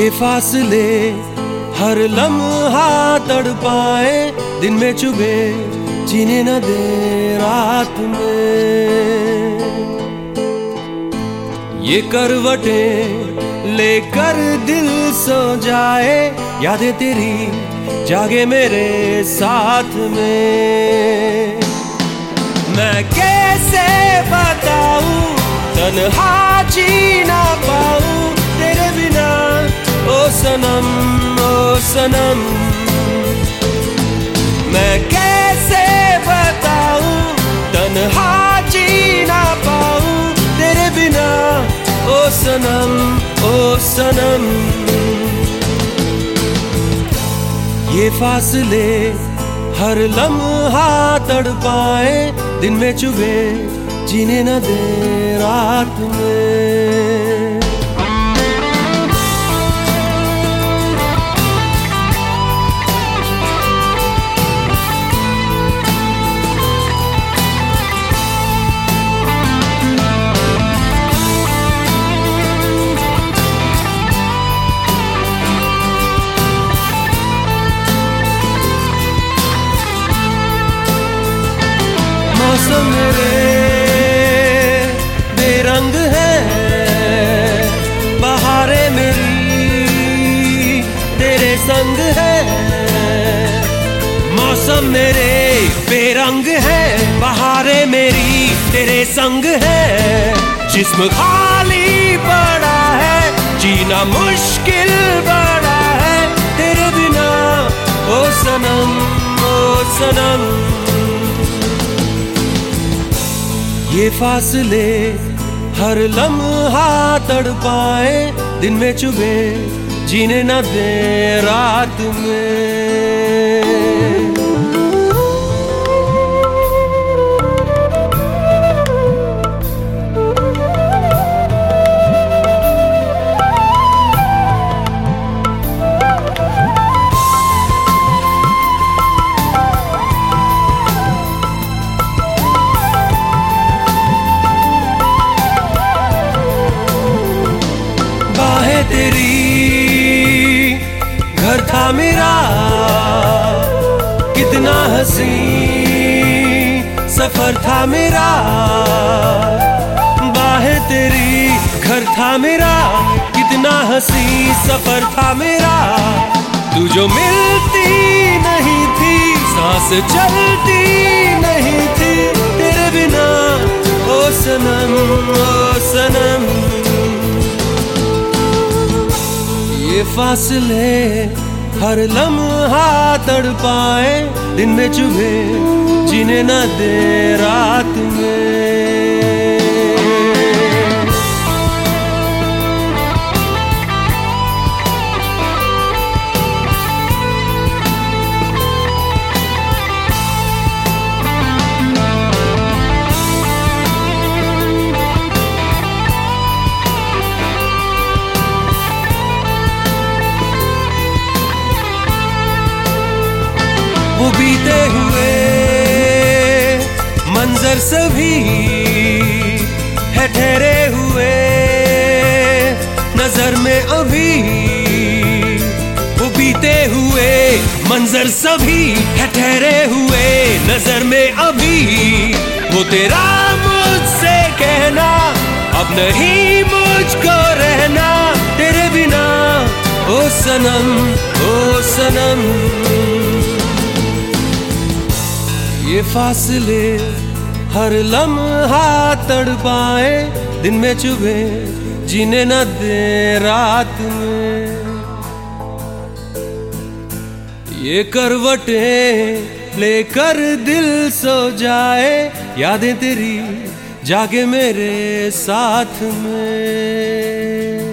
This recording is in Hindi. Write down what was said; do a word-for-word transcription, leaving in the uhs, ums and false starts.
ये फासले हर लम्हा तड़पाए, दिन में चुभे जीने न दे रात में। ये करवटें लेकर दिल सो जाए, यादें तेरी जागे मेरे साथ में। मैं कैसे बताऊं तन्हा जी ना पाऊं तेरे बिना, ओ सनम ओ सनम। मैं कैसे बताऊं तन्हा जी ना पाऊं तेरे बिना, ओ सनम ओ सनम। ये फासले हर लम्हा तड़पाए, दिन में चुभे जीने न दे रात में। मौसम मेरे बेरंग है, बहारें मेरी तेरे संग है। मौसम मेरे बेरंग है, बहारें मेरी तेरे संग है। जिस्म खाली पड़ा है, जीना मुश्किल बड़ा है तेरे बिना, ओ सनम ओ सनम। ये फासले हर लम्हा तड़पाए, दिन में चुभे जीने न दे रात में। तेरी घर था मेरा कितना हंसी सफर था मेरा, बाहें तेरी घर था मेरा कितना हंसी सफर था मेरा। तू जो मिलती नहीं थी, सांस चलती नहीं थी तेरे बिना, ओ सनम ओ सनम। ये फासले हर लम्हा तड़पाए, दिन में चुभे जीने न दे रात में। वो बीते हुए मंजर सभी है ठहरे हुए नजर में अभी। वो बीते हुए मंजर सभी है ठहरे हुए नजर में अभी। वो तेरा मुझसे कहना अब नहीं मुझको रहना तेरे बिना, ओ सनम ओ सनम। ये फासले हर लम्हा तड़पाए, दिन में चुभे जीने न दे रात में। ये करवटें लेकर दिल सो जाए, यादें तेरी जागे मेरे साथ में।